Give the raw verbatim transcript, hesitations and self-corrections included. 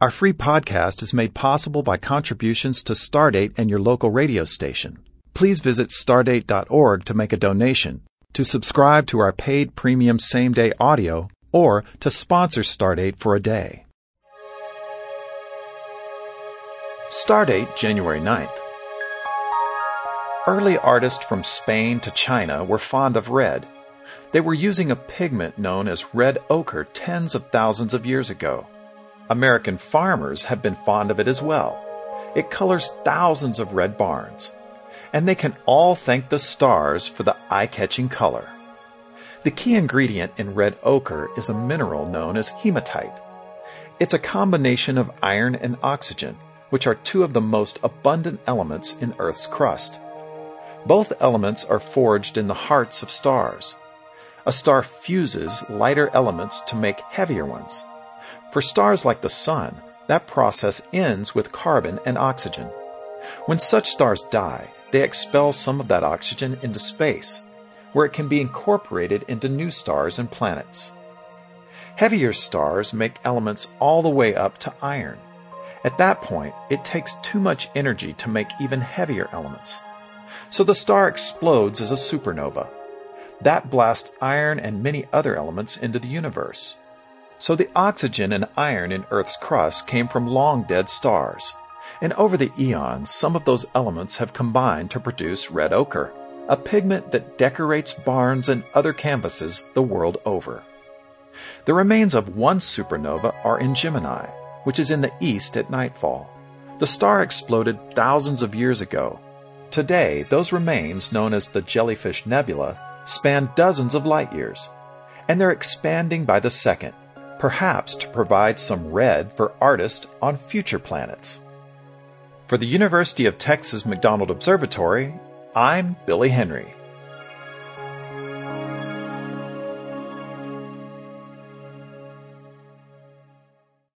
Our free podcast is made possible by contributions to Stardate and your local radio station. Please visit stardate dot org to make a donation, to subscribe to our paid premium same-day audio, or to sponsor Stardate for a day. Stardate, January ninth. Early artists from Spain to China were fond of red. They were using a pigment known as red ochre tens of thousands of years ago. American farmers have been fond of it as well. It colors thousands of red barns. And they can all thank the stars for the eye-catching color. The key ingredient in red ochre is a mineral known as hematite. It's a combination of iron and oxygen, which are two of the most abundant elements in Earth's crust. Both elements are forged in the hearts of stars. A star fuses lighter elements to make heavier ones. For stars like the Sun, that process ends with carbon and oxygen. When such stars die, they expel some of that oxygen into space, where it can be incorporated into new stars and planets. Heavier stars make elements all the way up to iron. At that point, it takes too much energy to make even heavier elements. So the star explodes as a supernova. That blasts iron and many other elements into the universe. So the oxygen and iron in Earth's crust came from long-dead stars. And over the eons, some of those elements have combined to produce red ochre, a pigment that decorates barns and other canvases the world over. The remains of one supernova are in Gemini, which is in the east at nightfall. The star exploded thousands of years ago. Today, those remains, known as the Jellyfish Nebula, span dozens of light years, and they're expanding by the second, perhaps to provide some red for artists on future planets. For the University of Texas McDonald Observatory, I'm Billy Henry.